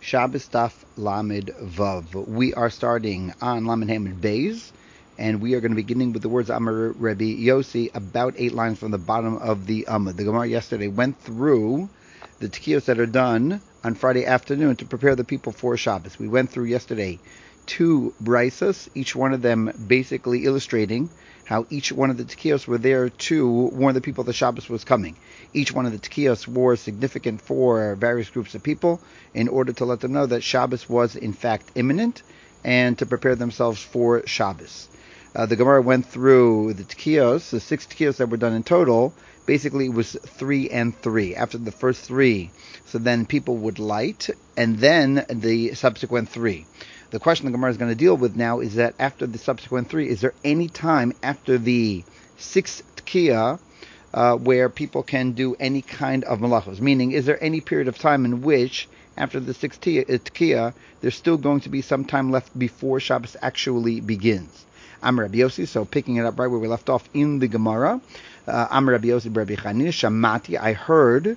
Shabbos Daf Lamed Vav. We are starting on Lamed Hamid Beis, and we are going to be beginning with the words Amar Rebbe Yossi, about 8 lines from the bottom of the Amud. The Gemara yesterday went through the tekiyos that are done on Friday afternoon to prepare the people for Shabbos. We went through yesterday 2 brisas, each one of them basically illustrating how each one of the tekiyos were there to warn the people that Shabbos was coming. Each one of the tekiyos were significant for various groups of people in order to let them know that Shabbos was in fact imminent and to prepare themselves for Shabbos. The Gemara went through the tekiyos, the 6 tekiyos that were done in total. Basically, it was 3 and 3. After the first 3, so then people would light, and then the subsequent 3. The question the Gemara is going to deal with now is that after the subsequent 3, is there any time after the 6th tekiyah where people can do any kind of malachos? Meaning, is there any period of time in which, after the 6th tekiyah, there's still going to be some time left before Shabbos actually begins? Amar Rabbi Yossi, so picking it up right where we left off in the Gemara. Amar Rabbi Yossi Rabbi Chanina, Shamati, I heard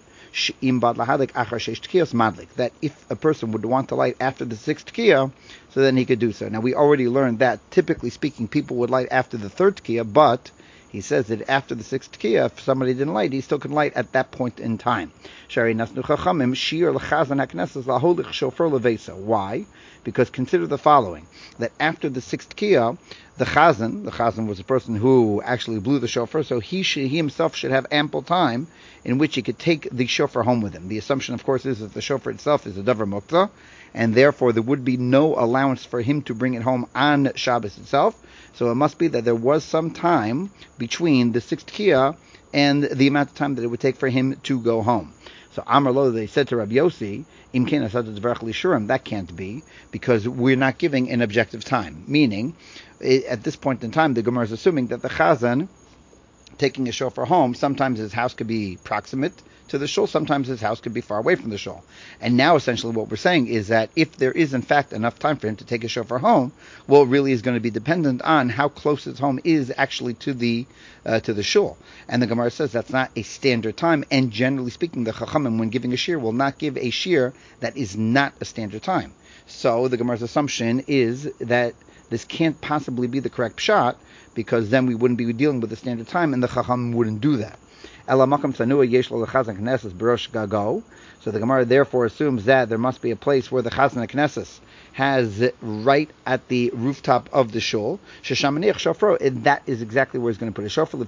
that if a person would want to light after the 6th tekiyah, so then he could do so. Now, we already learned that, typically speaking, people would light after the 3rd tekiyah, but he says that after the 6th tekiyah, if somebody didn't light, he still can light at that point in time. Why? Because consider the following, that after the 6th tekiyah, the chazan was a person who actually blew the shofar, so he himself should have ample time in which he could take the shofar home with him. The assumption, of course, is that the shofar itself is a davar muktzah, and therefore there would be no allowance for him to bring it home on Shabbos itself. So it must be that there was some time between the 6th tekiyah and the amount of time that it would take for him to go home. So Amar Lo, they said to Rabbi Yossi, that can't be, because we're not giving an objective time. Meaning, at this point in time, the Gemara is assuming that the chazan taking a shofar home, sometimes his house could be proximate to the shul, sometimes his house could be far away from the shul. And now essentially what we're saying is that if there is in fact enough time for him to take a shofar home, well, it really is going to be dependent on how close his home is actually to the shul. And the Gemara says that's not a standard time, and generally speaking, the Chachamim, when giving a shir, will not give a shir that is not a standard time. So the Gemara's assumption is that this can't possibly be the correct pshat, because then we wouldn't be dealing with the standard time, and the Chacham wouldn't do that. So the Gemara therefore assumes that there must be a place where the Chazan HaKnesses has right at the rooftop of the shul. And that is exactly where he's going to put a shofar.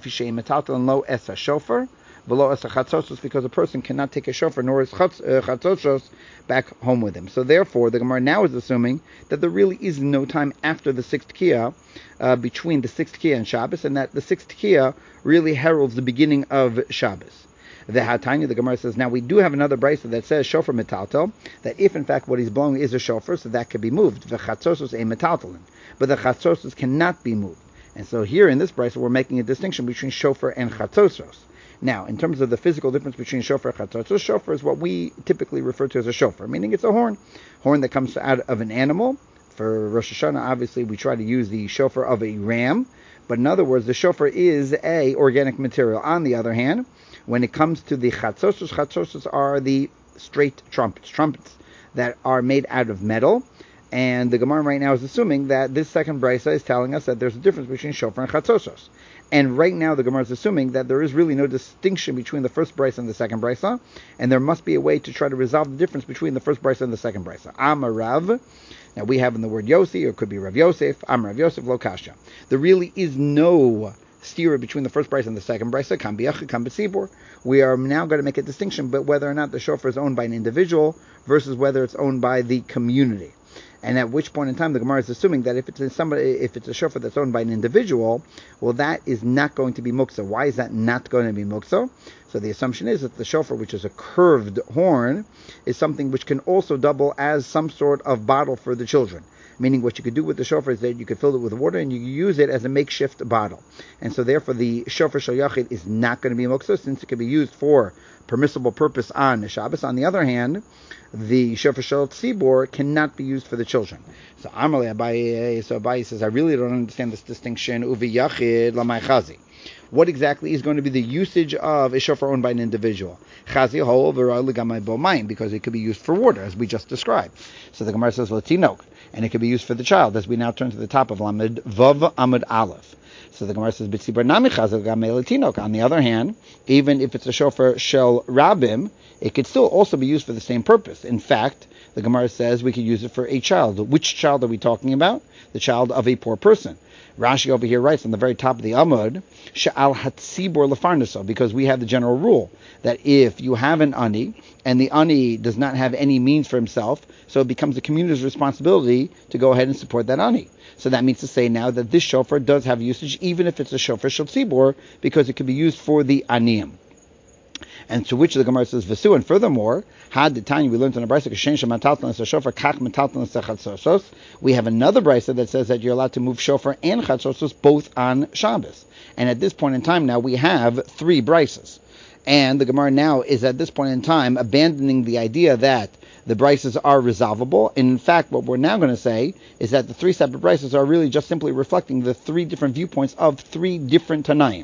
Because a person cannot take a shofar nor his chatzosos back home with him. So therefore, the Gemara now is assuming that there really is no time after the 6th tekiyah, between the 6th tekiyah and Shabbos, and that the 6th tekiyah really heralds the beginning of Shabbos. The Hatanya, the Gemara says, now we do have another brisa that says shofar metaltel, that if in fact what he's blowing is a shofar, so that could be moved. The chatzosos a metaltelin, but the chatzosos cannot be moved. And so here in this brisa, we're making a distinction between shofar and chatzosos. Now, in terms of the physical difference between shofar and chatzosos, shofar is what we typically refer to as a shofar, meaning it's a horn that comes out of an animal. For Rosh Hashanah, obviously, we try to use the shofar of a ram, but in other words, the shofar is a organic material. On the other hand, when it comes to the chatzosos are the straight trumpets that are made out of metal. And the Gemara right now is assuming that this second brisa is telling us that there's a difference between shofar and chatzosos. And right now the Gemara is assuming that there is really no distinction between the first brisa and the second brisa, and there must be a way to try to resolve the difference between the first brisa and the second brisa. Amar Rav. Now we have in the word Yossi, or it could be Rav Yosef. Amar Rav Yosef lo kasha. There really is no stira between the first brisa and the second brisa. Kam b'yachid, kam b'tzibur. We are now going to make a distinction, but whether or not the shofar is owned by an individual versus whether it's owned by the community. And at which point in time the Gemara is assuming that if it's a shofar that's owned by an individual, well, that is not going to be muktzah. Why is that not going to be muktzah? So the assumption is that the shofar, which is a curved horn, is something which can also double as some sort of bottle for the children. Meaning what you could do with the shofar is that you could fill it with water and you use it as a makeshift bottle. And so therefore the shofar shel yachid is not going to be muktzah, since it can be used for permissible purpose on Shabbos. On the other hand, the shofar shel tzibor cannot be used for the children. So Amalei Abaye says, I really don't understand this distinction. Uvi yachid lamay chazi. what exactly is going to be the usage of a shofar owned by an individual. Because it could be used for water, as we just described. So the Gemara says, Latinok, and it could be used for the child, as we now turn to the top of Lamed Vav Amud Aleph. So the Gemara says, on the other hand, even if it's a shofar shel rabim, it could still also be used for the same purpose. In fact, the Gemara says we could use it for a child. Which child are we talking about? The child of a poor person. Rashi over here writes on the very top of the Amud, Sha'al Hatzibor Lefarnaso, because we have the general rule that if you have an ani, and the ani does not have any means for himself, so it becomes the community's responsibility to go ahead and support that ani. So that means to say now that this shofar does have usage, even if it's a shofar shel tzibor, because it can be used for the aniyim. And to which the Gemara says Vesu, and furthermore, had the time we learned in the brisa we have another brisa that says that you're allowed to move shofar and chatzosos both on Shabbos. And at this point in time now we have 3 brisas. And the Gemara now is at this point in time abandoning the idea that the brises are resolvable. And in fact, what we're now going to say is that the 3 separate brises are really just simply reflecting the 3 different viewpoints of 3 different Tanaim.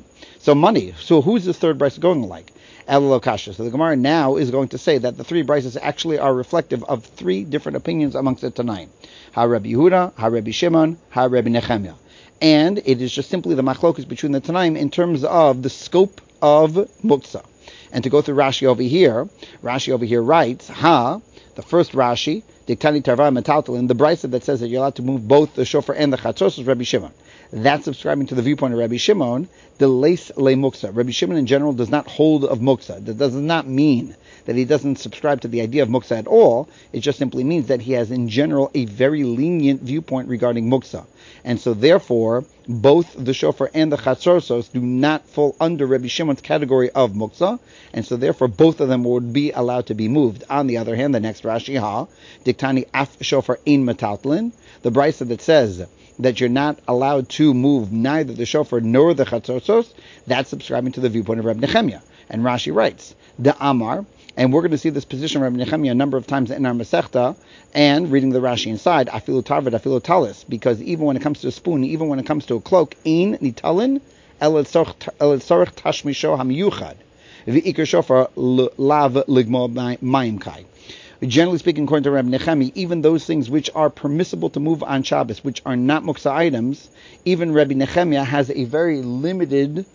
So who's the third brise going like? Elokasha. So the Gemara now is going to say that the 3 brises actually are reflective of 3 different opinions amongst the Tanaim. Ha-Rabbi Yehuda, Ha-Rabbi Shimon, Ha-Rabbi Nechemia. And it is just simply the machlokus between the Tanaim in terms of the scope of muktzah. And to go through Rashi over here writes, the first Rashi, Diktani Tarva Metaltalin, the brisa that says that you're allowed to move both the shofar and the chatzos is Rabbi Shimon. That's subscribing to the viewpoint of Rabbi Shimon, the leis le muksa. Rabbi Shimon in general does not hold of muksa. That does not mean that he doesn't subscribe to the idea of muksa at all. It just simply means that he has in general a very lenient viewpoint regarding muksa. And so therefore, both the shofar and the chatzorsos do not fall under Rabbi Shimon's category of muksa, and so therefore both of them would be allowed to be moved. On the other hand, the next Rashi, Diktani af shofar ein metaltlin, the brisa that says that you're not allowed to move neither the shofar nor the chatzorsos, that's subscribing to the viewpoint of Rabbi Nechemia. And Rashi writes, the Amar, and we're going to see this position of Rabbi Nechemia a number of times in our Masechta, and reading the Rashi inside, afilu tarvet, afilu talis, because even when it comes to a spoon, even when it comes to a cloak, ein nitalin el tzorich tashmisho hamiyuchad, v'ikar shofar lav ligmo mayim kai. Generally speaking, according to Rabbi Nechemi, even those things which are permissible to move on Shabbos, which are not muksa items, even Rabbi Nechemia has a very limited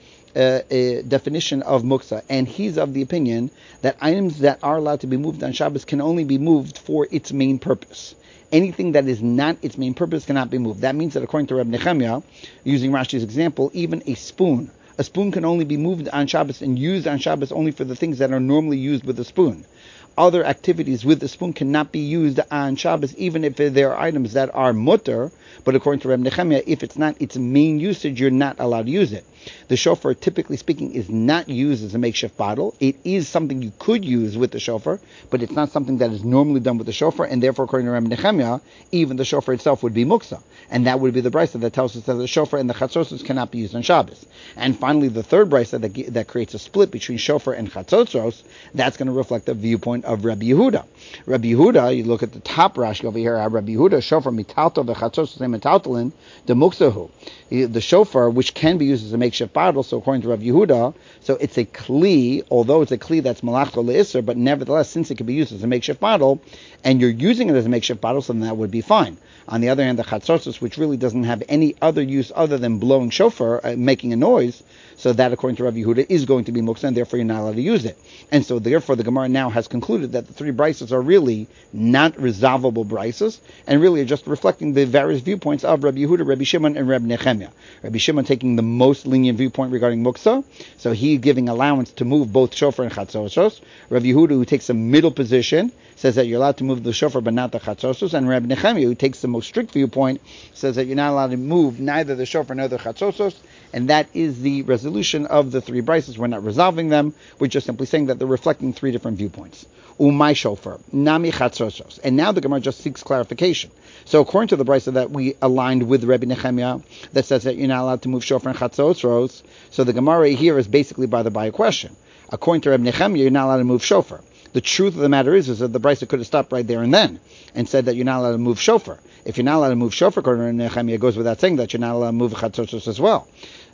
definition of muksa, and he's of the opinion that items that are allowed to be moved on Shabbos can only be moved for its main purpose. Anything that is not its main purpose cannot be moved. That means that according to Rabbi Nechemia, using Rashi's example, even a spoon can only be moved on Shabbos and used on Shabbos only for the things that are normally used with a spoon. Other activities with the spoon cannot be used on Shabbos, even if there are items that are mutter, but according to Reb Nechemia, if it's not its main usage, you're not allowed to use it. The shofar, typically speaking, is not used as a makeshift bottle. It is something you could use with the shofar, but it's not something that is normally done with the shofar, and therefore, according to Reb Nechemia, even the shofar itself would be muksa. And that would be the brisa that tells us that the shofar and the chatzotros cannot be used on Shabbos. And finally, the third brisa that creates a split between shofar and chatzotros, that's going to reflect the viewpoint of Rabbi Yehuda. Rabbi Yehuda, you look at the top Rashi over here, Rabbi Yehuda, shofar mitalto v'chatzotros and mitaltalin, the muksahu. The shofar, which can be used as a makeshift bottle, so according to Rabbi Yehuda, so it's a kli, although it's a kli that's malachto le'isr, but nevertheless, since it can be used as a makeshift bottle, and you're using it as a makeshift bottle, so then that would be fine. On the other hand, the chatzotros, which really doesn't have any other use other than blowing shofar, making a noise, so that, according to Rabbi Yehuda, is going to be muksa, and therefore you're not allowed to use it. And so, therefore, the Gemara now has concluded that the three brises are really not resolvable brises, and really are just reflecting the various viewpoints of Rabbi Yehuda, Rabbi Shimon, and Rabbi Nechemia. Rabbi Shimon taking the most lenient viewpoint regarding muksa, so he giving allowance to move both shofar and chatzotros. Rabbi Yehuda, who takes a middle position, says that you're allowed to move the shofar but not the chatzotros, and Rabbi Nechemia, who takes the most strict viewpoint, says that you're not allowed to move neither the shofar nor the chatzotros, and that is the resolution of the three brises. We're not resolving them, we're just simply saying that they're reflecting three different viewpoints. Umay shofar, nami chatzotros. And now the Gemara just seeks clarification. So according to the brisa that we aligned with Rabbi Nechemia, that says that you're not allowed to move shofar and chatzotros, so the Gemara here is basically by a question. According to Rabbi Nechemia, you're not allowed to move shofar. The truth of the matter is that the brisa could have stopped right there and then and said that you're not allowed to move shofar. If you're not allowed to move shofar, according to Nechemia, it goes without saying that you're not allowed to move chatzotros as well.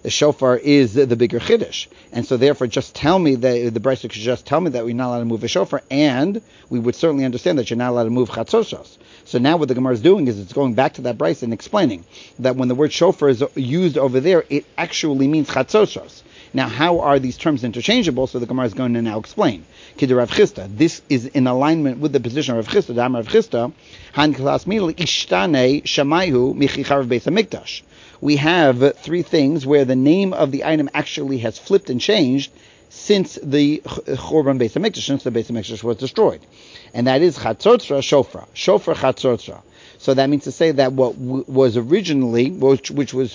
the shofar is the bigger chiddush, and so therefore just tell me that the Brisa could just tell me that we're not allowed to move a shofar, and we would certainly understand that you're not allowed to move chatzoshos. So now what the Gemara is doing is it's going back to that Brisa and explaining that when the word shofar is used over there, it actually means chatzoshos. Now, how are these terms interchangeable? So the Gemara is going to now explain. Kid Rav Chisda. This is in alignment with the position of Rav Chisda. Dam Rav Chisda. Han klas mil ishtane shamayhu michicharav beis hamikdash. We have three things where the name of the item actually has flipped and changed since the Churban Beis Hamikdash, since the Beis Hamikdash was destroyed, and that is chatzotzra shofar, shofar chatzotzra. So that means to say that what was originally, which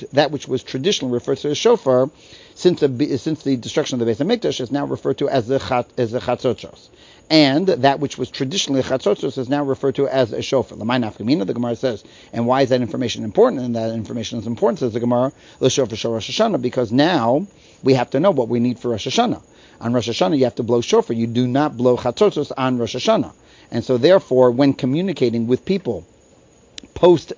was traditionally referred to as shofar, since the destruction of the Beis Hamikdash is now referred to as the chatzotzros, and that which was traditionally a chatzotzros is now referred to as a shofar. L'may nafkamina, the Gemara says, and why is that information important? And that information is important, says the Gemara, l'shofar shel Rosh Hashanah, because now we have to know what we need for Rosh Hashanah. On Rosh Hashanah, you have to blow shofar. You do not blow chatzotzros on Rosh Hashanah, and so therefore, when communicating with people post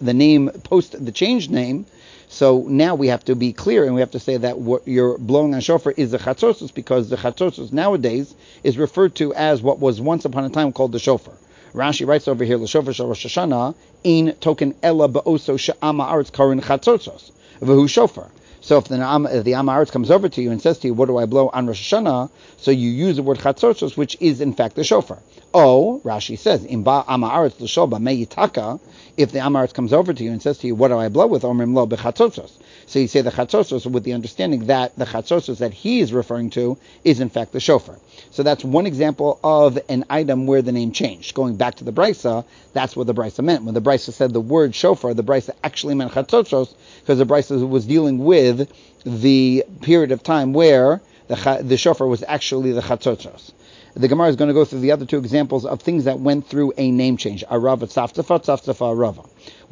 the changed name, so now we have to be clear and we have to say that what you're blowing on shofar is the chatzotzos, because the chatzotzos nowadays is referred to as what was once upon a time called the shofar. Rashi writes over here, l'shofar shel Rosh Hashanah in token ella ba'oso she'ama aretz karin chatzotzos v'hu shofar. So if the Am Haaretz comes over to you and says to you, what do I blow on Rosh Hashanah? So you use the word chatzotzos, which is in fact the shofar. Oh, Rashi says, Im ba Am Haaretz l'shol b'mei yitaka, if the Am Haaretz comes over to you and says to you, what do I blow with? Omrim lo b'chatzotzos. So you say the chatzotzos with the understanding that the chatzotzos that he is referring to is in fact the shofar. So that's one example of an item where the name changed. Going back to the Brisa, that's what the Brisa meant. When the Brisa said the word shofar, the Brisa actually meant chatzotzos, because the Brisa was dealing with the period of time where the shofar was actually the chatzotzos. The Gemara is going to go through the other two examples of things that went through a name change. Arava tzaftafa, tzaftafa arava.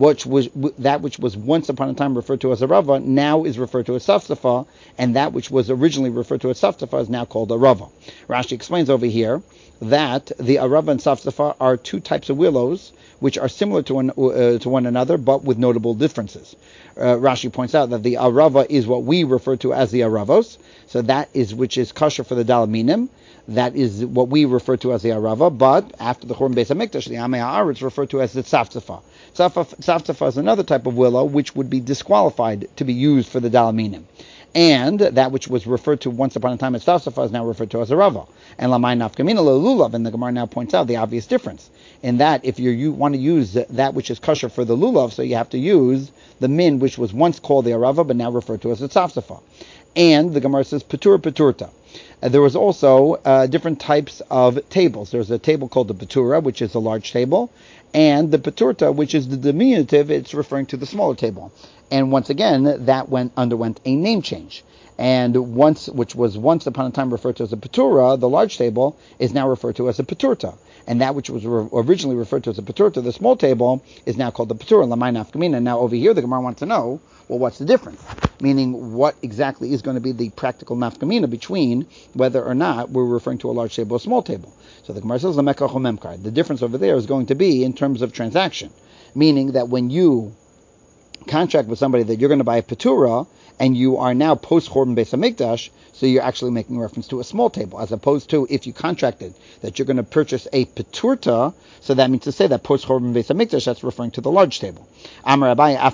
Which was once upon a time referred to as arava, now is referred to as tzaftafa, and that which was originally referred to as tzaftafa is now called arava. Rashi explains over here that the arava and tzaftafa are two types of willows which are similar to one another, but with notable differences. Rashi points out that the arava is what we refer to as the aravos, so that is which is kosher for the dalaminim. That is what we refer to as the arava, but after the Churban Beis Hamikdash, the Amei Haaretz referred to as the tzaftafa. Tzaftafa is another type of willow which would be disqualified to be used for the dalaminim. And that which was referred to once upon a time as tzaftafa is now referred to as arava. And lamay nafkamina lulav, and the Gemara now points out the obvious difference in that if you want to use that which is kosher for the lulav, so you have to use the min which was once called the arava but now referred to as the tzaftafa. And the Gemara says patur paturta. There was also different types of tables. There's a table called the patura, which is a large table, and the paturta, which is the diminutive. It's referring to the smaller table. And once again, that underwent a name change. And which was once upon a time referred to as a patura, the large table, is now referred to as a paturta. And that which was originally referred to as a paturta, the small table, is now called the patura, lamay nafkamina. Now over here, the Gemara wants to know, well, what's the difference? Meaning, what exactly is going to be the practical nafkamina between whether or not we're referring to a large table or a small table? So the Gemara says, the difference over there is going to be in terms of transaction. Meaning that when you contract with somebody that you're going to buy a patura, and you are now post-Churban Beis Hamikdash, so you're actually making reference to a small table, as opposed to if you contracted that you're going to purchase a paturta, so that means to say that post-Churban Beis Hamikdash, that's referring to the large table. Amar Abaye, af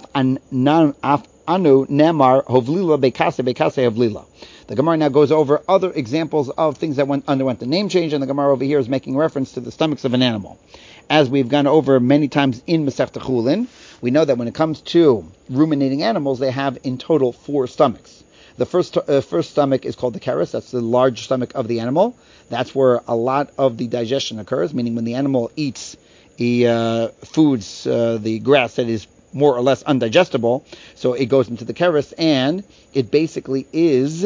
anu nemar hovlila bekase hovlila. The Gemara now goes over other examples of things that underwent the name change, and the Gemara over here is making reference to the stomachs of an animal. As we've gone over many times in Masechta Chulin, we know that when it comes to ruminating animals, they have in total 4 stomachs. The first stomach is called the keres. That's the large stomach of the animal. That's where a lot of the digestion occurs, meaning when the animal eats foods, the grass that is more or less undigestible, so it goes into the keres, and it basically is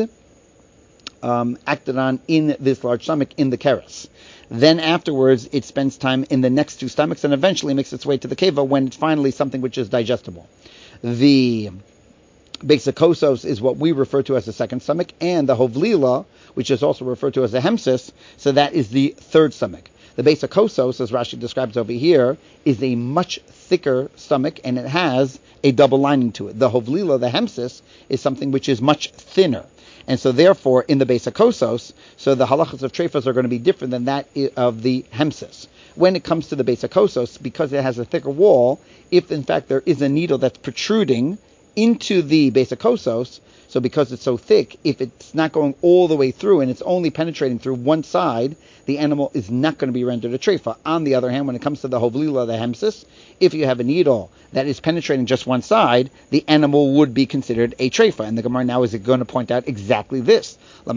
acted on in this large stomach, in the keres. Then afterwards, it spends time in the next 2 stomachs and eventually makes its way to the keva when it's finally something which is digestible. The Bexakosos is what we refer to as the second stomach, and the Hovlila, which is also referred to as the Hemsis, so that is the third stomach. The The Beis HaKosos, as Rashi describes over here, is a much thicker stomach, and it has a double lining to it. The Hovlila, the Hemsis, is something which is much thinner. And so therefore, in the Beis HaKosos, so the halachas of trefas are going to be different than that of the Hemsis. When it comes to the Beis HaKosos, because it has a thicker wall, if in fact there is a needle that's protruding into the Beis HaKosos, so because it's so thick, if it's not going all the way through and it's only penetrating through one side, the animal is not going to be rendered a treifa. On the other hand, when it comes to the hovlila, the hemsis, if you have a needle that is penetrating just one side, the animal would be considered a treifa. And the Gemara now is going to point out exactly this.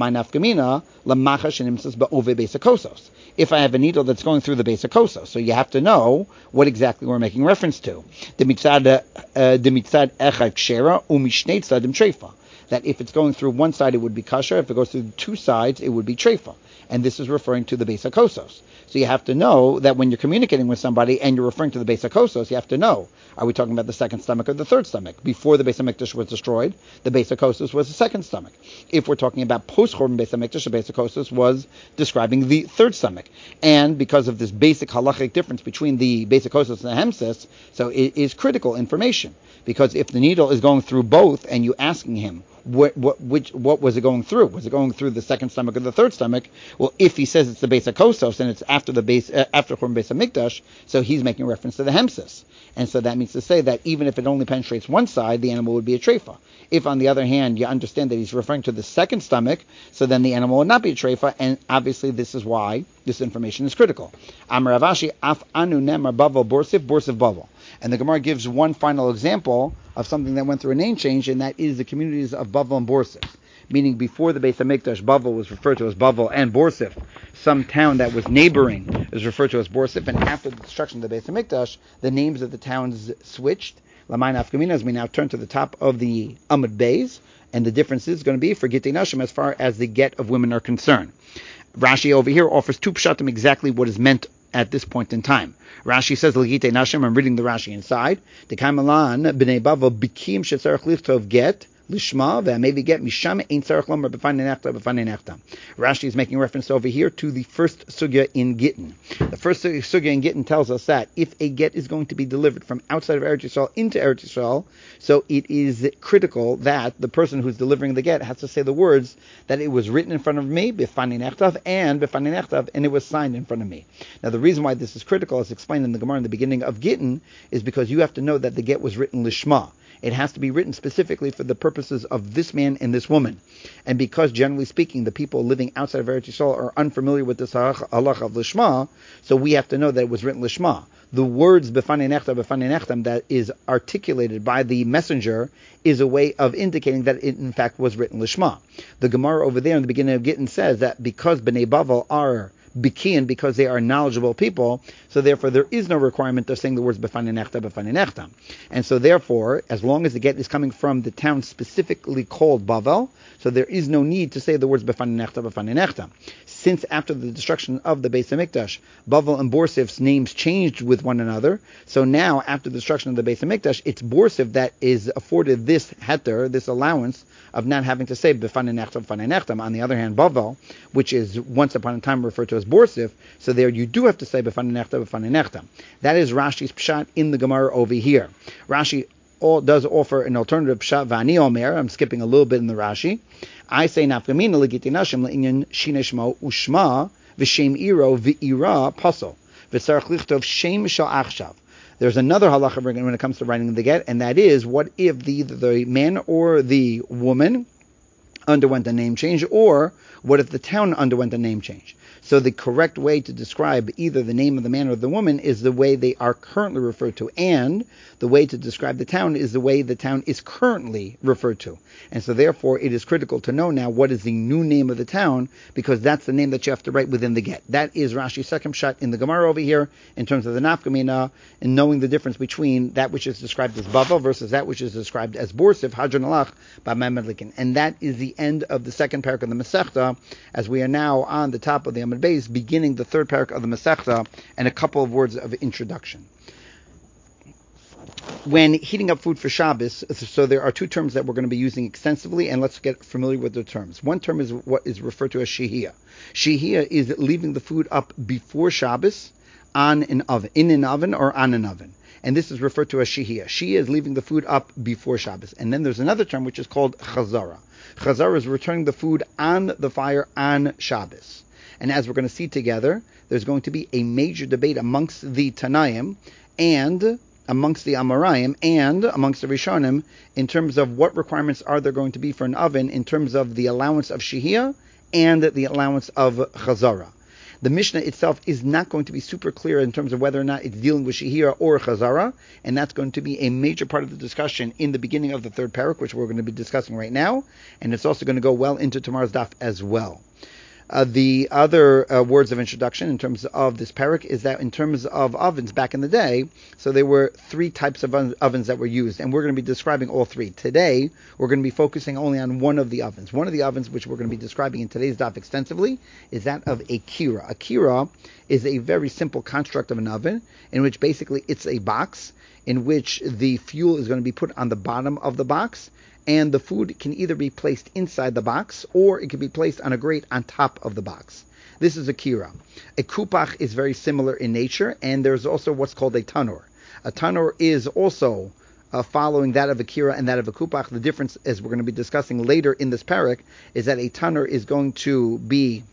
If I have a needle that's going through the Beis HaKosos, so you have to know what exactly we're making reference to. That if it's going through one side, it would be kasher. If it goes through two sides, it would be treifa. And this is referring to the Beis HaKosos. So you have to know that when you're communicating with somebody and you're referring to the Beis HaKosos, you have to know, are we talking about the second stomach or the third stomach? Before the Beis HaMikdash was destroyed, the Beis HaKosos was the second stomach. If we're talking about post-Churban Beis HaMikdash, the Beis HaKosos was describing the third stomach. And because of this basic halachic difference between the Beis HaKosos and the Hemsis, so it is critical information. Because if the needle is going through both and you're asking him, what was it going through? Was it going through the second stomach or the third stomach? Well, if he says it's the Beis HaKosos and it's after Churban Beis HaMikdash, so he's making reference to the Hemsis. And so that means to say that even if it only penetrates one side, the animal would be a treifa. If, on the other hand, you understand that he's referring to the second stomach, so then the animal would not be a treifa, and obviously this is why this information is critical. Amar Rav Ashi, af anu nemar bavel borsiv bavel. And the Gemara gives one final example of something that went through a name change, and that is the communities of Bavel and Borsif. Meaning before the Beis HaMikdash, Bavel was referred to as Bavel and Borsif. Some town that was neighboring is referred to as Borsif, and after the destruction of the Beis HaMikdash, the names of the towns switched. L'mayin Afkamina, as we now turn to the top of the Amud Beis, and the difference is going to be for Gitei Nashim as far as the get of women are concerned. Rashi over here offers two pshatim exactly what is meant at this point in time. Rashi says, L'gitei Nashim, I'm reading the Rashi inside, Dekaimalan b'nei Bavel bikim shetzarech lichtov get, Lishma ve'amevi get misham ein tzarech lomer b'fanei nechta. Rashi is making reference over here to the first sugya in Gittin. The first sugya in Gittin tells us that if a get is going to be delivered from outside of Eretz Yisrael into Eretz Yisrael, so it is critical that the person who's delivering the get has to say the words that it was written in front of me, b'fanei nechtav, and it was signed in front of me. Now the reason why this is critical, as explained in the Gemara in the beginning of Gittin, is because you have to know that the get was written lishma. It has to be written specifically for the purposes of this man and this woman. And because, generally speaking, the people living outside of Eretz Yisrael are unfamiliar with this halach of Lishma, so we have to know that it was written Lishma. The words B'fanei nechtam that is articulated by the messenger is a way of indicating that it in fact was written Lishma. The Gemara over there in the beginning of Gittin says that because Bnei Bavel are Bikian, because they are knowledgeable people, so therefore there is no requirement of saying the words b'fanei nechta. And so therefore, as long as the get is coming from the town specifically called Bavel, so there is no need to say the words b'fanei nechta. Since after the destruction of the Beis HaMikdash, Bavel and Borsif's names changed with one another, so now after the destruction of the Beis HaMikdash, it's Borsif that is afforded this heter, this allowance of not having to say b'fanei nechta. On the other hand, Bavel, which is once upon a time referred to as Borsif, so there you do have to say b'fanei nechta. That is Rashi's pshat in the Gemara over here. Rashi does offer an alternative pshat, v'ani omer, I'm skipping a little bit in the Rashi. I say nafkamina l'gitei nashim le'inyan shinei shmo ushma v'shem iro v'ira pasol v'tzarech lichtov shem shel achshav. There's another halacha when it comes to writing the get, and that is, what if the man or the woman underwent a name change, or what if the town underwent a name change? So the correct way to describe either the name of the man or the woman is the way they are currently referred to, and the way to describe the town is the way the town is currently referred to. And so therefore it is critical to know now what is the new name of the town, because that's the name that you have to write within the get. That is Rashi's second shot in the Gemara over here in terms of the nafkamina, and knowing the difference between that which is described as Bavel versus that which is described as Borsif, Hadran Alach, by Mamad. And that is the end of the second parak of the Masechta, as we are now on the top of the Amud Beis, beginning the third parak of the Masechta, and a couple of words of introduction. when heating up food for Shabbos, so there are two terms that we're going to be using extensively, and let's get familiar with the terms. One term is what is referred to as shehiyah. Shehiyah is leaving the food up before Shabbos on an oven, in an oven or on an oven. And this is referred to as shehiyah. Shehiyah is leaving the food up before Shabbos. And then there's another term which is called chazara. Chazara is returning the food on the fire on Shabbos. And as we're going to see together, there's going to be a major debate amongst the Tanaim and amongst the Amoraim and amongst the Rishonim in terms of what requirements are there going to be for an oven in terms of the allowance of shehiyah and the allowance of chazara. The Mishnah itself is not going to be super clear in terms of whether or not it's dealing with shehiyah or chazara, and that's going to be a major part of the discussion in the beginning of the third parak, which we're going to be discussing right now, and it's also going to go well into tomorrow's daf as well. The other words of introduction in terms of this parak is that in terms of ovens back in the day, so there were three types of ovens that were used, and we're going to be describing all three. Today, we're going to be focusing only on one of the ovens. One of the ovens, which we're going to be describing in today's daf extensively, is that of a kira. A kira is a very simple construct of an oven in which basically it's a box in which the fuel is going to be put on the bottom of the box, and the food can either be placed inside the box or it can be placed on a grate on top of the box. This is a kira. A kupach is very similar in nature, and there's also what's called a tanur. A tanur is also following that of a kira and that of a kupach. The difference, as we're going to be discussing later in this parak, is that a tanur is going to be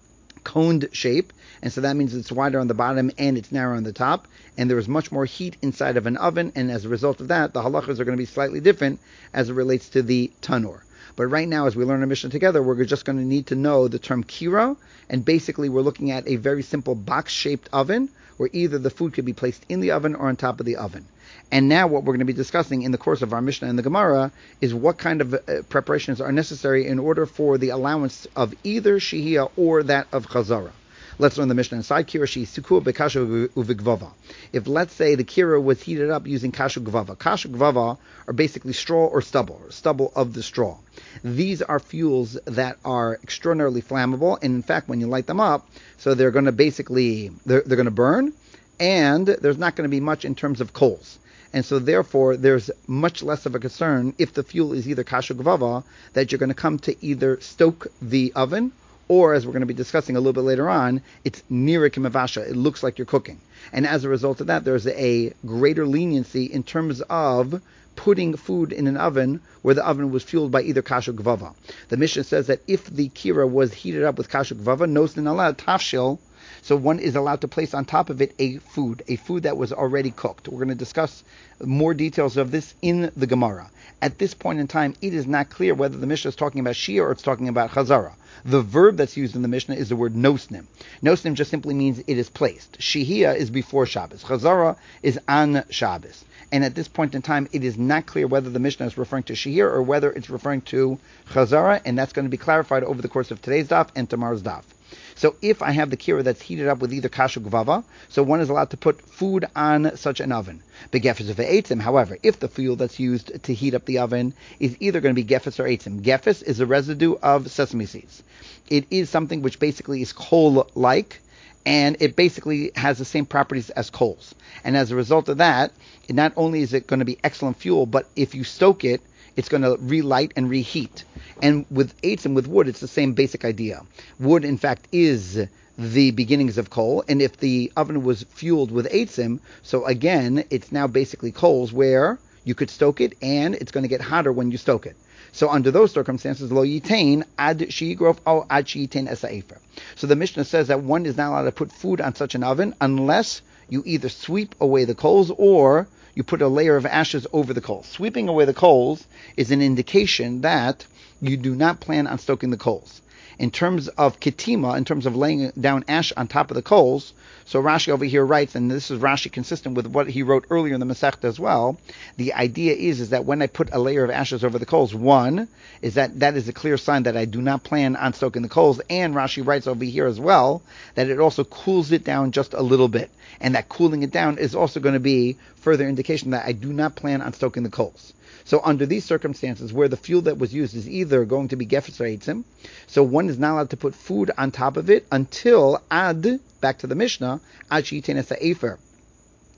coned shape, and so that means it's wider on the bottom and it's narrow on the top, and there is much more heat inside of an oven, and as a result of that, the halachas are going to be slightly different as it relates to the tanur. But right now, as we learn our Mishnah together, we're just going to need to know the term kira, and basically we're looking at a very simple box-shaped oven, where either the food could be placed in the oven or on top of the oven. And now what we're going to be discussing in the course of our Mishnah and the Gemara is what kind of preparations are necessary in order for the allowance of either shehiyah or that of chazara. Let's learn the Mishnah inside. Kira she'isukua bekasha uvigvava. If, let's say, the kira was heated up using kashu gvava. Kashu gvava are basically straw or stubble of the straw. These are fuels that are extraordinarily flammable, and in fact, when you light them up, so they're going to basically, they're going to burn, and there's not going to be much in terms of coals. And so therefore, there's much less of a concern if the fuel is either kashu gvava, that you're going to come to either stoke the oven, or, as we're going to be discussing a little bit later on, it's nira kimavasha. It looks like you're cooking. And as a result of that, there's a greater leniency in terms of putting food in an oven where the oven was fueled by either kashu gvava. The Mishnah says that if the kira was heated up with kashu gvava, nosnin allowed tafshil, so one is allowed to place on top of it a food that was already cooked. We're going to discuss more details of this in the Gemara. At this point in time, it is not clear whether the Mishnah is talking about shia or it's talking about chazara. The verb that's used in the Mishnah is the word nosnim. Nosnim just simply means it is placed. Shehiyah is before Shabbos. Chazara is on Shabbos. And at this point in time, it is not clear whether the Mishnah is referring to shehiyah or whether it's referring to chazara, and that's going to be clarified over the course of today's daf and tomorrow's daf. So if I have the kira that's heated up with either kashu gvava, so one is allowed to put food on such an oven. Begefes of eitzim, however, if the fuel that's used to heat up the oven is either going to be gefes or eitzim. Gefes is a residue of sesame seeds. It is something which basically is coal-like, and it basically has the same properties as coals. And as a result of that, not only is it going to be excellent fuel, but if you stoke it, it's going to relight and reheat. And with eitzim, with wood, it's the same basic idea. Wood, in fact, is the beginnings of coal, and if the oven was fueled with eitzim, so again, it's now basically coals where you could stoke it, and it's going to get hotter when you stoke it. So under those circumstances, lo yitain ad sheyigrof o ad sheyitain esa'efer. So the Mishnah says that one is not allowed to put food on such an oven unless you either sweep away the coals or you put a layer of ashes over the coals. Sweeping away the coals is an indication that you do not plan on stoking the coals. In terms of ketima, in terms of laying down ash on top of the coals, so Rashi over here writes, and this is Rashi consistent with what he wrote earlier in the Masechta as well, the idea is that when I put a layer of ashes over the coals, one, is that is a clear sign that I do not plan on stoking the coals, and Rashi writes over here as well, that it also cools it down just a little bit. And that cooling it down is also going to be further indication that I do not plan on stoking the coals. So under these circumstances, where the fuel that was used is either going to be gefes or eitzim, so one is not allowed to put food on top of it until back to the Mishnah, ad sheyitain esa'efer,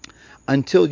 until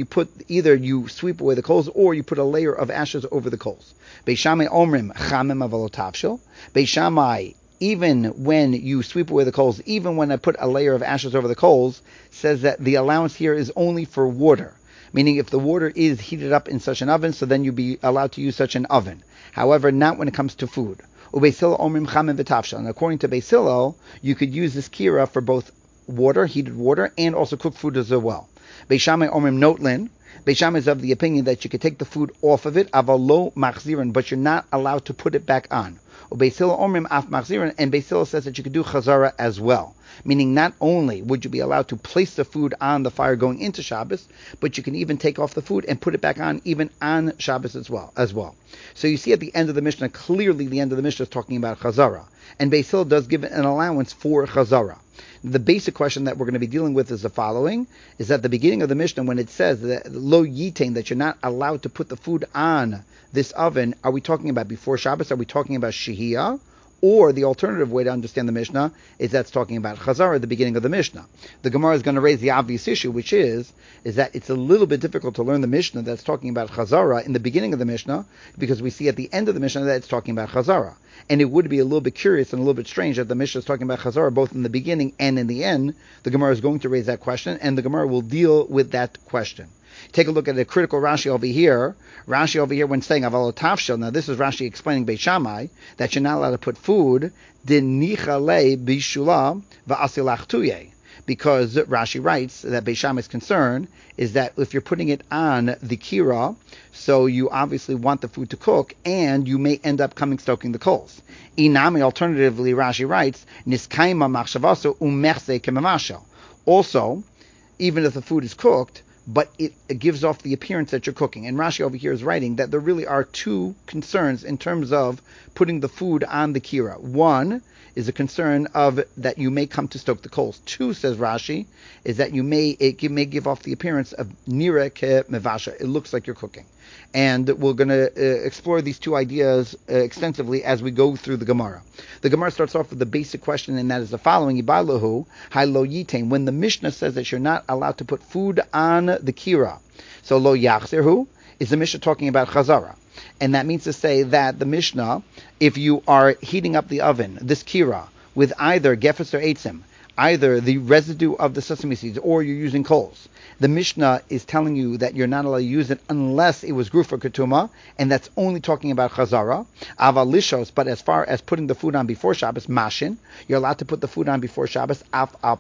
you sweep away the coals or you put a layer of ashes over the coals. Beis Shammai omrim chamim avalo tavshil. Beis Shammai, even when you sweep away the coals, even when I put a layer of ashes over the coals, says that the allowance here is only for water. Meaning if the water is heated up in such an oven, so then you'd be allowed to use such an oven. However, not when it comes to food. Ubeis Hillel omrim chamim v'tavshil. And according to Beis Hillel, you could use this kira for both water, heated water, and also cooked food as well. Beis Shammai omrim notlin. Beis Shammai is of the opinion that you could take the food off of it, aval lo machzirin, but you're not allowed to put it back on. Beis Hillel omrim af machzirin, and Beis Hillel says that you could do chazara as well. Meaning not only would you be allowed to place the food on the fire going into Shabbos, but you can even take off the food and put it back on even on Shabbos as well. So you see at the end of the Mishnah, clearly the end of the Mishnah is talking about chazara. And Beis Hillel does give an allowance for chazara. The basic question that we're going to be dealing with is the following, is at the beginning of the Mishnah when it says that lo yitain, that you're not allowed to put the food on this oven, are we talking about before Shabbos? Are we talking about shehiyah? Or the alternative way to understand the Mishnah is that's talking about Chazara at the beginning of the Mishnah. The Gemara is going to raise the obvious issue, which is that it's a little bit difficult to learn the Mishnah that's talking about Chazara in the beginning of the Mishnah, because we see at the end of the Mishnah that it's talking about Chazara. And it would be a little bit curious and a little bit strange that the Mishnah is talking about Chazara both in the beginning and in the end. The Gemara is going to raise that question, and the Gemara will deal with that question. Take a look at the critical Rashi over here. Rashi over here when saying avalo tavshil. Now this is Rashi explaining Beis Shammai that you're not allowed to put food din nichale bishula va'asilachtuye. Because Rashi writes that Beis Shammai's concern is that if you're putting it on the kira, so you obviously want the food to cook, and you may end up stoking the coals. Inami, alternatively, Rashi writes niskaima machshavaso umerse kemamashel. Also, even if the food is cooked, but it gives off the appearance that you're cooking. And Rashi over here is writing that there really are two concerns in terms of putting the food on the kira. One is a concern of that you may come to stoke the coals. Two, says Rashi, is that it may give off the appearance of nira ke mevasha. It looks like you're cooking. And we're going to explore these two ideas extensively as we go through the Gemara. The Gemara starts off with the basic question, and that is the following: Ibalahu hai lo yitain. When the Mishnah says that you're not allowed to put food on the kira, so lo yachzirhu is the Mishnah talking about chazara, and that means to say that the Mishnah, if you are heating up the oven, this kira, with either gefes or eitzim, either the residue of the sesame seeds, or you're using coals, the Mishnah is telling you that you're not allowed to use it unless it was grufa ketuma, and that's only talking about chazara. Aval lishos, but as far as putting the food on before Shabbos, mashin, you're allowed to put the food on before Shabbos, af al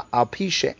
pishe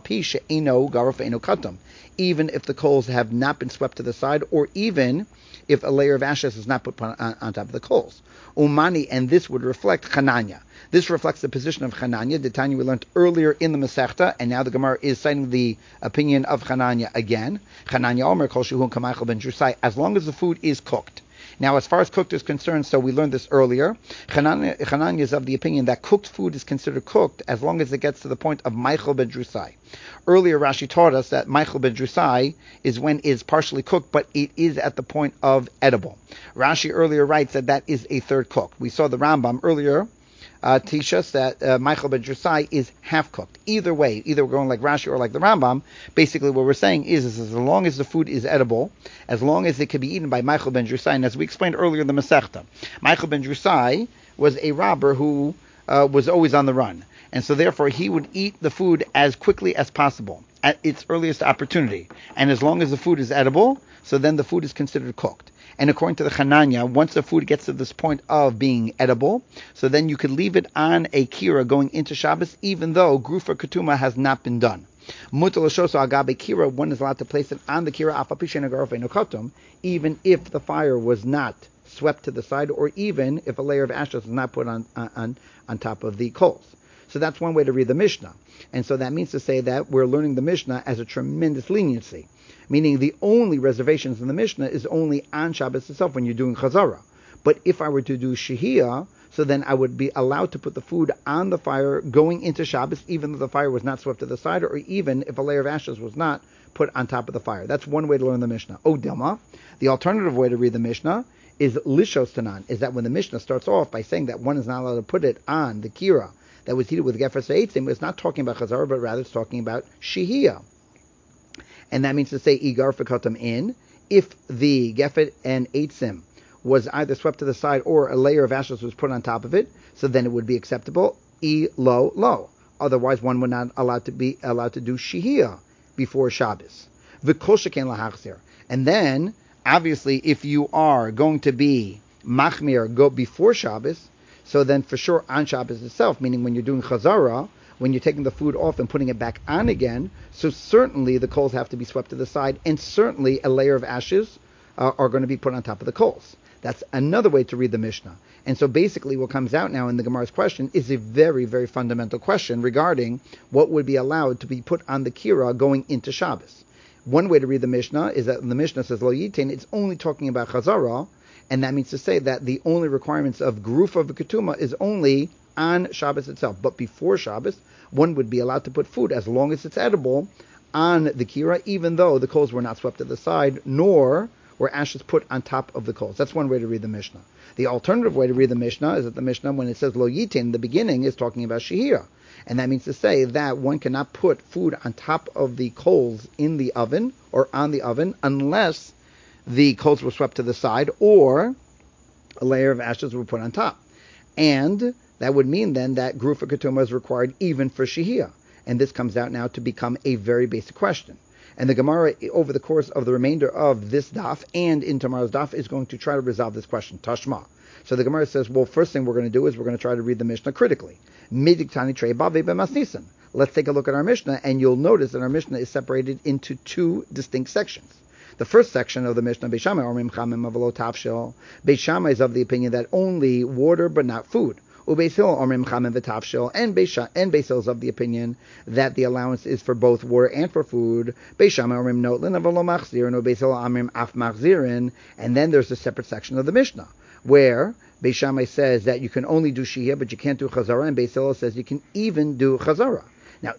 eno garuf eno katum, even if the coals have not been swept to the side, or even if a layer of ashes is not put on top of the coals. Umani, and this would reflect Chananya. This reflects the position of Chananya, the Tanya we learned earlier in the Masechta, and now the Gemara is citing the opinion of Chananya again. Chananya Omer Kol Shehu Kamachal Ben Drusai, as long as the food is cooked. Now, as far as cooked is concerned, so we learned this earlier, Chananya is of the opinion that cooked food is considered cooked as long as it gets to the point of Maichel Ben Drusai. Earlier, Rashi taught us that Maichel Ben Drusai is when it is partially cooked, but it is at the point of edible. Rashi earlier writes that that is a third cooked. We saw the Rambam earlier teach us that Maichel Ben Drusai is half cooked. Either way, either we're going like Rashi or like the Rambam, basically what we're saying is as long as the food is edible, as long as it can be eaten by Maichel Ben Drusai, and as we explained earlier in the Masechta, Maichel Ben Drusai was a robber who was always on the run. And so therefore he would eat the food as quickly as possible at its earliest opportunity. And as long as the food is edible, so then the food is considered cooked. And according to the Chananya, once the food gets to this point of being edible, so then you could leave it on a kira going into Shabbos, even though grufa ketuma has not been done. Mutal shoso agabe kira, one is allowed to place it on the kira afapishen agarofe nokatum, even if the fire was not swept to the side, or even if a layer of ashes is not put on top of the coals. So that's one way to read the Mishnah. And so that means to say that we're learning the Mishnah as a tremendous leniency, meaning the only reservations in the Mishnah is only on Shabbos itself when you're doing Chazara. But if I were to do Shehiyah, so then I would be allowed to put the food on the fire going into Shabbos, even though the fire was not swept to the side, or even if a layer of ashes was not put on top of the fire. That's one way to learn the Mishnah. Oh, Dilma, the alternative way to read the Mishnah is Lishos Tanan, is that when the Mishnah starts off by saying that one is not allowed to put it on the kira that was heated with Gefes Eitzim, it's not talking about Chazara, but rather it's talking about Shehiyah. and that means to say igar fekatam in. If the gefet and eitzim was either swept to the side or a layer of ashes was put on top of it, so then it would be acceptable. Lo. Otherwise, one would not be allowed to do shihiyah before Shabbos. V'kol sheken lahachzir. And then, obviously, if you are going to be machmir, go before Shabbos, so then for sure on Shabbos itself, meaning when you're doing chazara, when you're taking the food off and putting it back on again, so certainly the coals have to be swept to the side, and certainly a layer of ashes are going to be put on top of the coals. That's another way to read the Mishnah. And so basically what comes out now in the Gemara's question is a very, very fundamental question regarding what would be allowed to be put on the kira going into Shabbos. One way to read the Mishnah is that the Mishnah says, Lo yitin, it's only talking about chazara, and that means to say that the only requirements of gerufa v'ketuma is only on Shabbos itself. But before Shabbos, one would be allowed to put food as long as it's edible on the kira, even though the coals were not swept to the side, nor were ashes put on top of the coals. That's one way to read the Mishnah. The alternative way to read the Mishnah is that the Mishnah, when it says lo yitin, the beginning is talking about shehira. And that means to say that one cannot put food on top of the coals in the oven or on the oven unless the coals were swept to the side or a layer of ashes were put on top. And that would mean then that gerufa ketuma is required even for shehiyah. And this comes out now to become a very basic question. And the Gemara, over the course of the remainder of this daf and in tomorrow's daf, is going to try to resolve this question. Tashma. So the Gemara says, well, first thing we're going to do is we're going to try to read the Mishnah critically. Midiktani trei bave b'masnisan. Let's take a look at our Mishnah, and you'll notice that our Mishnah is separated into two distinct sections. The first section of the Mishnah, Beis Shammai omrim chamim avlo tafshil. Beis Shammai is of the opinion that only water but not food. Ubeis Hillel omrim chamim v'tafshil, and Beis Hillel is of the opinion that the allowance is for both water and for food. Beis Shammai omrim notlin avlo machzirin, Ubeis Hillel omrim af machzirin, and then there's a separate section of the Mishnah where Beis Shammai says that you can only do shehiyah, but you can't do chazara, and Beis Hillel says you can even do chazara. Now,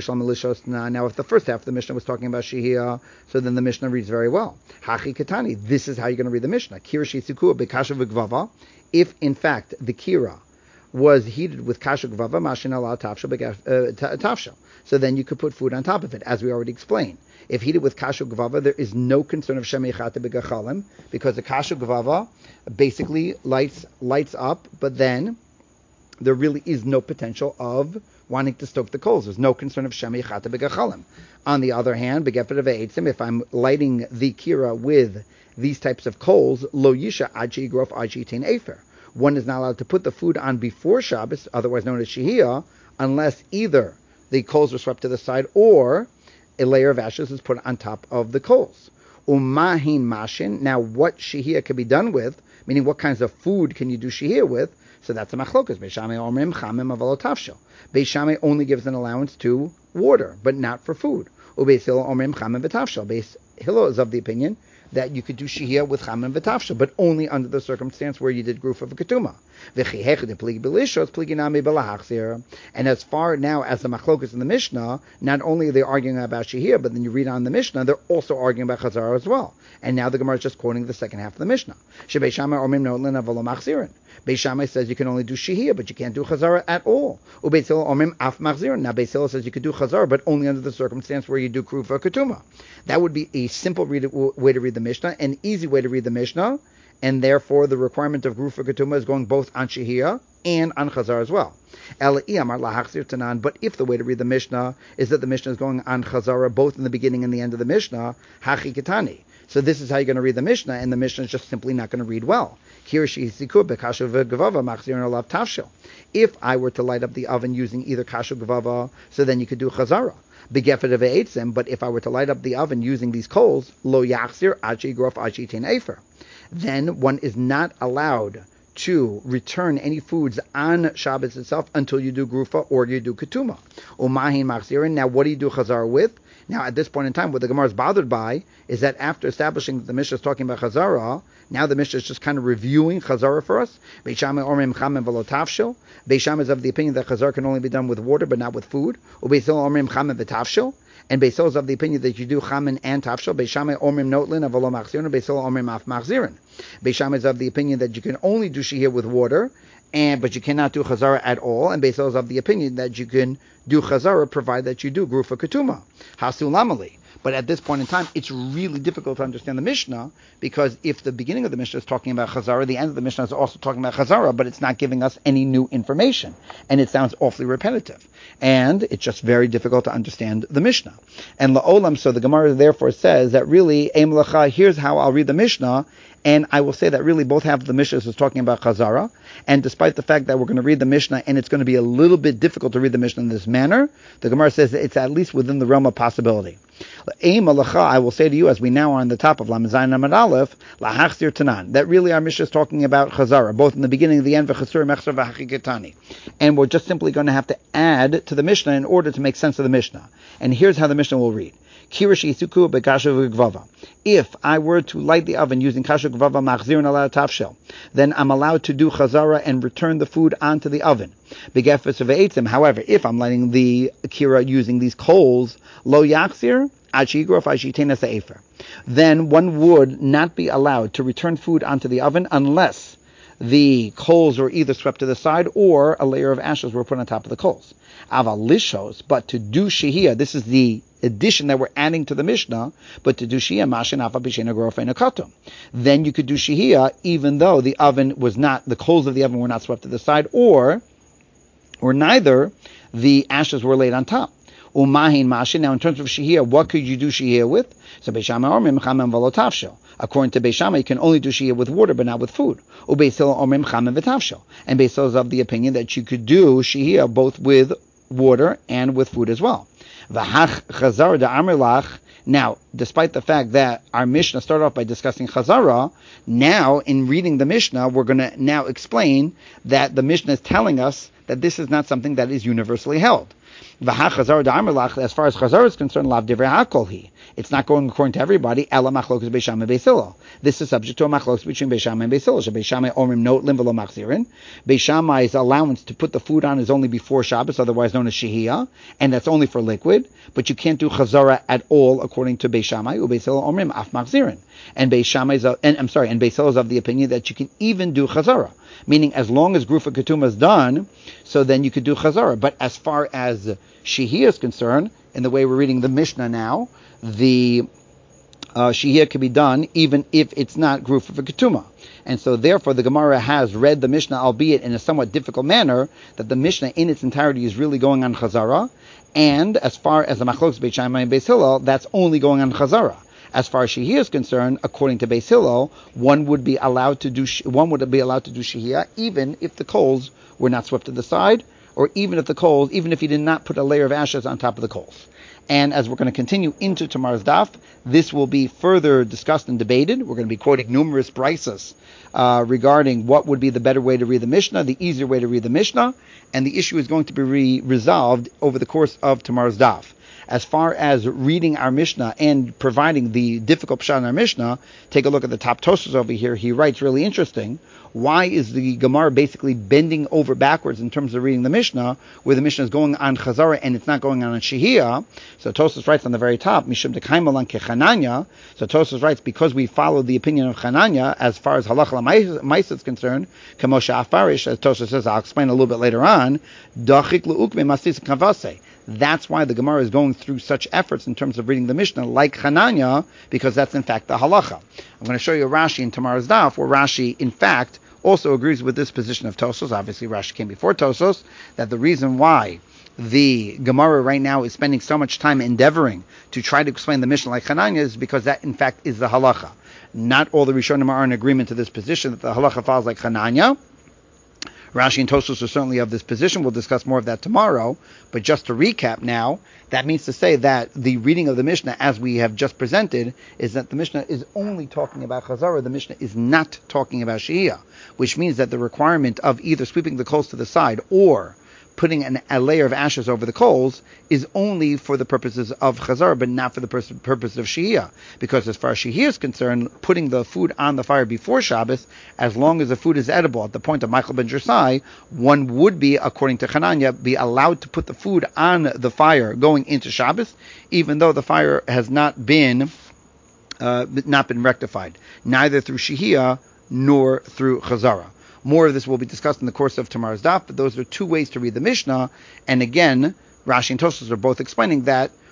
now, if the first half of the Mishnah was talking about shehiyah, so then the Mishnah reads very well. Hachi katani. This is how you're going to read the Mishnah. Kira sheitzikua bekasha v'gvava. If in fact the kira was heated with kasha gvava, mashin ala tafshel. So then you could put food on top of it, as we already explained. If heated with kasha gvava, there is no concern of shemei chata begachalim, because the kasha gvava basically lights up, but then there really is no potential of wanting to stoke the coals. There's no concern of shemei chata begachalim. On the other hand, begefet ve'etzim, if I'm lighting the kira with these types of coals, lo yisha aji grof aji tein efer. One is not allowed to put the food on before Shabbos, otherwise known as shehiyah, unless either the coals are swept to the side or a layer of ashes is put on top of the coals. Umahin mashin. Now, what shehiyah can be done with, meaning what kinds of food can you do shehiyah with? So that's a machlokas. Beis Shammai omrim chamim avalo tafshel. Beis Shammai only gives an allowance to water, but not for food. Ubeis Hillel omrim chamim v'tafshel. Beis Hillel is of the opinion that you could do shehiyah with chamim v'tafshel, but only under the circumstance where you did grufa v'ketuma. And as far now as the machlokas in the Mishnah, not only are they arguing about shehiyah, but then you read on the Mishnah, they're also arguing about chazara as well. And now the Gemara is just quoting the second half of the Mishnah. Beis Shammai omrim notlin avlo machzirin. Beis Shammai says you can only do shehiyah, but you can't do chazara at all. Ubeis Hillel omrim af machzirin. Now Beis Hillel says you could do chazara, but only under the circumstance where you do grufa ketuma. That would be a simple way to read the Mishnah, an easy way to read the Mishnah, and therefore the requirement of grufa ketuma is going both on shehiyah and on chazar as well. But if the way to read the Mishnah is that the Mishnah is going on chazara both in the beginning and the end of the Mishnah, hachi ketani. So this is how you're going to read the Mishnah, and the Mishnah is just simply not going to read well. If I were to light up the oven using either kasha gvava, so then you could do chazara. But if I were to light up the oven using these coals, lo yachzir achi grof achi tein efer, then one is not allowed to return any foods on Shabbos itself until you do grufa or you do ketuma. Umahin machzirin. Now, what do you do chazara with? Now, at this point in time, what the Gemara is bothered by is that after establishing that the Mishnah is talking about chazara, now the Mishnah is just kind of reviewing chazara for us. Beis Shammai omrim chamim v'lo tafshil. Beis Shammai is of the opinion that chazara can only be done with water, but not with food. Ubeis Hillel omrim chamim v'tafshil. And Beis Hillel is of the opinion that you do chamin and tafshil. Beis Shammai omrim notlin avlo machzirin. Beis Hillel omrim af machzirin. Beis Shammai is of the opinion that you can only do shehiyah with water, but you cannot do chazara at all. And Beis Hillel is of the opinion that you can do chazara provided that you do grufa ketuma. Hasu lamali. But at this point in time, it's really difficult to understand the Mishnah, because if the beginning of the Mishnah is talking about Chazara, the end of the Mishnah is also talking about Chazara, but it's not giving us any new information. And it sounds awfully repetitive. And it's just very difficult to understand the Mishnah. And La'olam, so the Gemara therefore says that really, Eim Lacha, here's how I'll read the Mishnah, and I will say that really both half of the Mishnah is talking about Chazara, and despite the fact that we're going to read the Mishnah and it's going to be a little bit difficult to read the Mishnah in this manner, the Gemara says that it's at least within the realm of possibility. Eim Alacha, I will say to you, as we now are on the top of Lamed Zayin Amud Aleph, Lahachzir Tanan, that really our Mishnah is talking about Chazara, both in the beginning and the end, V'chasur Mechsar V'hachiketani. And we're just simply going to have to add to the Mishnah in order to make sense of the Mishnah. And here's how the Mishnah will read. If I were to light the oven using kasha gvava machzirin ala tafshel, then I'm allowed to do chazara and return the food onto the oven. However, if I'm lighting the kira using these coals, lo yachzir, then one would not be allowed to return food onto the oven unless the coals were either swept to the side or a layer of ashes were put on top of the coals. Aval lishos, but to do shehiyah, this is the addition that we're adding to the Mishnah, but to do shehiyah, mashin afa b'shena grofein akatum. Then you could do shehiyah even though the oven was not, the coals of the oven were not swept to the side, or neither the ashes were laid on top. Umahin mashin. Now, in terms of shehiyah, what could you do shehiyah with? So Beis Shammai omrim chamem v'lo tafshel. According to Beis Shammai, you can only do shehiyah with water, but not with food. Ubeis Hillel omrim chamem v'tafshel. And Beis Hillel is of the opinion that you could do shehiyah both with water and with food as well. V'hach chazar da'amr lach. Now, despite the fact that our Mishnah started off by discussing Chazara, now in reading the Mishnah, we're going to now explain that the Mishnah is telling us that this is not something that is universally held. As far as Chazar is concerned, lav divrei hakol hi. It's not going according to everybody. Ela machlokas Beis Shammai Beis Hillel. This is subject to a machlokas between Beis Shammai and Beis Hillel. Beis Shammai omrim not lim v'lo machzirin. Beis Shammai's allowance to put the food on is only before Shabbos, otherwise known as shehiyah, and that's only for liquid. But you can't do chazara at all according to Beis Shammai. Beis Hillel omrim af machzirin. And Beis Shammai's and Beis Hillel is of the opinion that you can even do chazara, meaning as long as grufa ketuma is done, so then you could do chazara. But as far as shehiyah is concerned, in the way we're reading the Mishnah now, the shehiyah can be done even if it's not grufa ketuma. And so therefore the Gemara has read the Mishnah, albeit in a somewhat difficult manner, that the Mishnah in its entirety is really going on chazara. And as far as the machlokes Beis Shammai and Beis Hillel, that's only going on chazara. As far as shehiyah is concerned, according to Beis Hillel, one would be allowed to do shehiyah even if the coals were not swept to the side, or even if you did not put a layer of ashes on top of the coals. And as we're going to continue into tomorrow's daf, this will be further discussed and debated. We're going to be quoting numerous brises regarding what would be the better way to read the Mishnah, the easier way to read the Mishnah, and the issue is going to be resolved over the course of tomorrow's daf. As far as reading our Mishnah and providing the difficult pshat in our Mishnah, take a look at the top Tosfos over here. He writes, really interesting, why is the Gemara basically bending over backwards in terms of reading the Mishnah, where the Mishnah is going on Chazara and it's not going on Shehiyah? So Tosfos writes on the very top, Mishum dekaimalan kechananya. So Tosfos writes, because we follow the opinion of Chananya, as far as Halacha L'Maisa is concerned, Kamosha Afarish, as Tosfos says, I'll explain a little bit later on, Dachik L'ukme Masis Kavase. That's why the Gemara is going through such efforts in terms of reading the Mishnah like Chananya, because that's in fact the halacha. I'm going to show you Rashi in tomorrow's daf, where Rashi, in fact, also agrees with this position of Tosfos. Obviously, Rashi came before Tosfos, that the reason why the Gemara right now is spending so much time endeavoring to try to explain the Mishnah like Chananya is because that, in fact, is the halacha. Not all the Rishonim are in agreement to this position, that the halacha follows like Chananya. Rashi and Tosfos are certainly of this position. We'll discuss more of that tomorrow. But just to recap now, that means to say that the reading of the Mishnah, as we have just presented, is that the Mishnah is only talking about Chazara. The Mishnah is not talking about Shehiyah, which means that the requirement of either sweeping the coals to the side or putting a layer of ashes over the coals is only for the purposes of Chazar, but not for the purpose of Shehiyah. Because as far as Shehiyah is concerned, putting the food on the fire before Shabbos, as long as the food is edible, at the point of Michael ben Jersai, one would be, according to Chananya, be allowed to put the food on the fire going into Shabbos, even though the fire has not been rectified, neither through Shehiyah nor through Chazara. More of this will be discussed in the course of tomorrow's daf, but those are two ways to read the Mishnah. And again, Rashi and Tosfos are both explaining that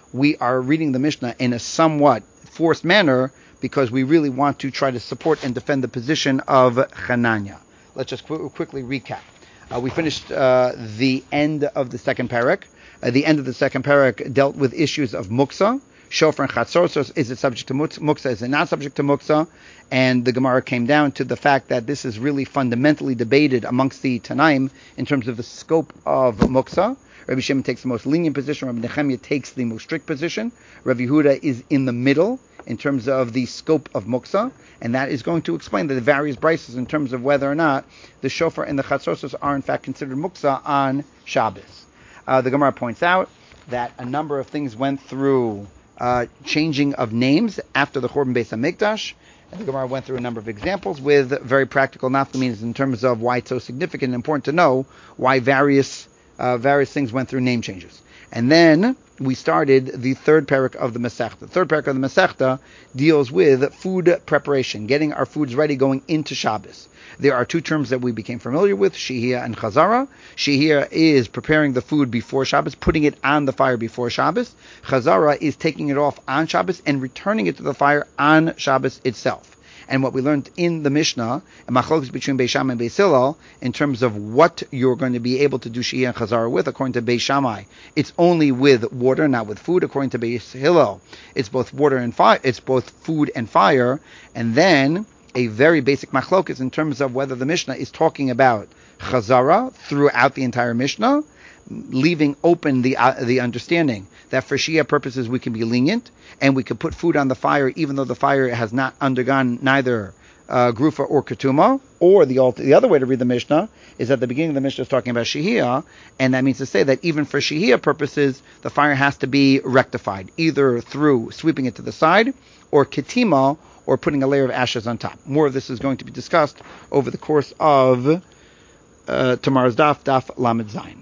we are reading the Mishnah in a somewhat forced manner because we really want to try to support and defend the position of Chananya. Let's just quickly recap. We finished the end of the second parak. The end of the second parak dealt with issues of muksa, shofar and chatzos. Is it subject to muksa? Is it not subject to muksa? And the Gemara came down to the fact that this is really fundamentally debated amongst the Tanaim in terms of the scope of muksa. Rabbi Shimon takes the most lenient position. Rabbi Nechemia takes the most strict position. Rabbi Yehuda is in the middle in terms of the scope of muksa, and that is going to explain the various brises in terms of whether or not the shofar and the chatzos are in fact considered muksa on Shabbos. The Gemara points out that a number of things went through changing of names after the Churban Beis HaMikdash. And the Gemara went through a number of examples with very practical nafkamis in terms of why it's so significant and important to know why various things went through name changes. And then we started the third parak of the Masechta. The third parak of the Masechta deals with food preparation, getting our foods ready going into Shabbos. There are two terms that we became familiar with, shehiyah and chazara. Shehiyah is preparing the food before Shabbos, putting it on the fire before Shabbos. Chazara is taking it off on Shabbos and returning it to the fire on Shabbos itself. And what we learned in the Mishnah, a machlokes between Beis Shammai and Beis Hillel, in terms of what you're going to be able to do shehiyah and chazara with, according to Beis Shammai, it's only with water, not with food. According to Beis Hillel, it's both water and fire. It's both food and fire. And then a very basic machlokes in terms of whether the Mishnah is talking about chazara throughout the entire Mishnah, leaving open the understanding that for Shia purposes we can be lenient and we can put food on the fire even though the fire has not undergone neither grufa or ketuma, or the other way to read the Mishnah is at the beginning of the Mishnah is talking about shehiyah, and that means to say that even for shehiyah purposes the fire has to be rectified either through sweeping it to the side or ketima, or putting a layer of ashes on top. More of this is going to be discussed over the course of tomorrow's daf Lamed Zayin.